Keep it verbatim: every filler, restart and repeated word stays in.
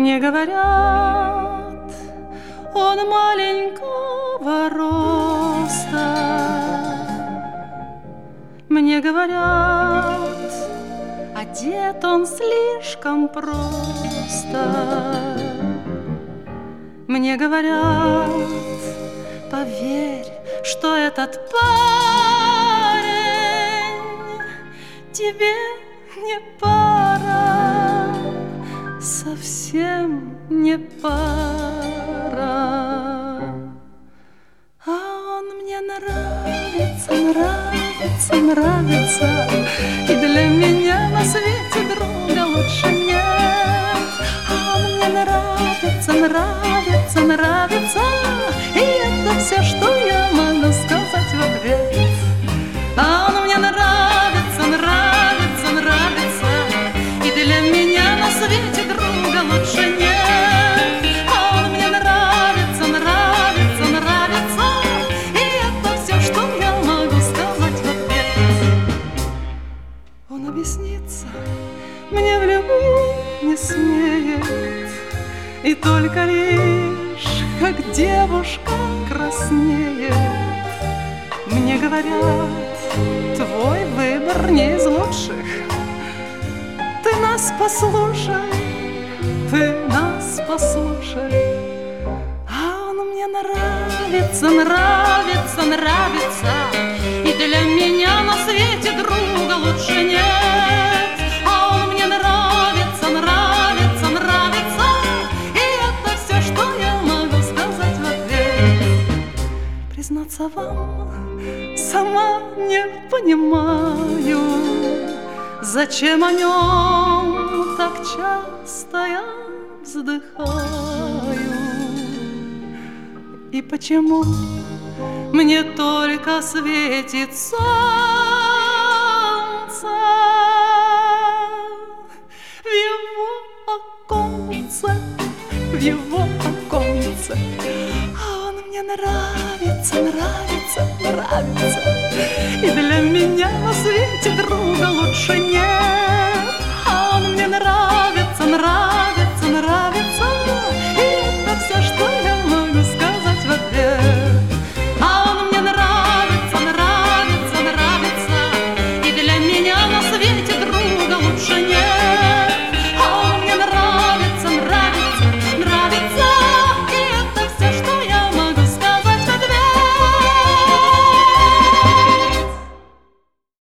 Мне говорят, он маленького роста. Мне говорят, одет он слишком просто. Мне говорят, поверь, что этот парень тебе не пара, совсем не пара. А он мне нравится, нравится, нравится, и для меня на свете друга лучше нет. А он мне нравится, нравится, нравится, и это все, что я могу сказать в ответ. А он мне нравится, нравится, нравится, и для меня на свете друга лучше нет. А он мне нравится, нравится, нравится, и это все, что я могу сказать в ответ. Он объяснится мне в любви не смеет, и только лишь, как девушка краснеет. Мне говорят, твой выбор не из лучших. Ты нас послушай, ты нас послушай. А он мне нравится, нравится, нравится, и для меня на свете друга лучше нет. А он мне нравится, нравится, нравится, и это все, что я могу сказать в ответ. Признаться вам, сама не понимаю, зачем о нем так часто я вздыхаю, и почему мне только светит солнце в его оконце, в его оконце. А он мне нравится, нравится, нравится, и для меня на свете друга лучше нет. А он мне нравится, нравится, нравится,